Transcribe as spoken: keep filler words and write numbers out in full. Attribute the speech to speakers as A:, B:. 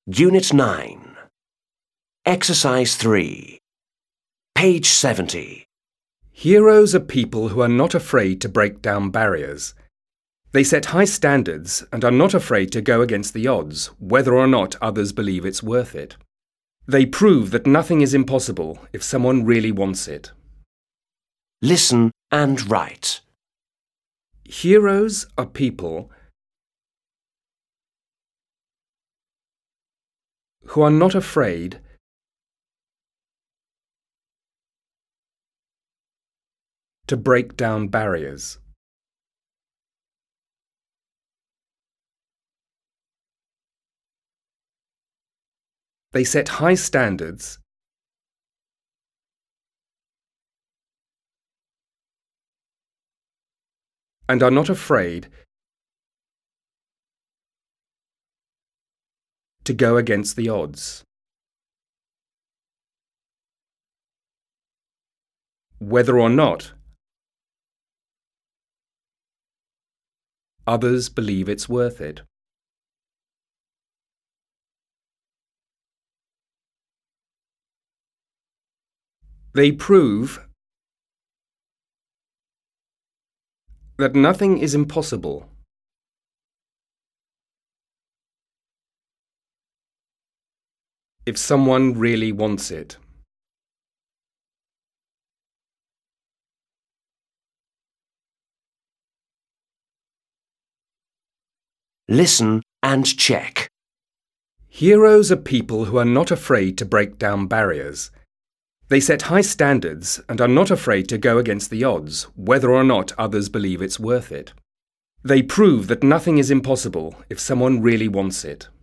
A: Unit nine. Exercise three. Page seventy.
B: Heroes are people who are not afraid to break down barriers. They set high standards and are not afraid to go against the odds, whether or not others believe it's worth it. They prove that nothing is impossible if someone really wants it.
A: Listen and write.
B: Heroes are people who are not afraid to break down barriers. They set high standards and are not afraid to go against the odds, whether or not others believe it's worth it. They prove that nothing is impossible if someone really wants it.
A: Listen and check.
B: Heroes are people who are not afraid to break down barriers. They set high standards and are not afraid to go against the odds, whether or not others believe it's worth it. They prove that nothing is impossible if someone really wants it.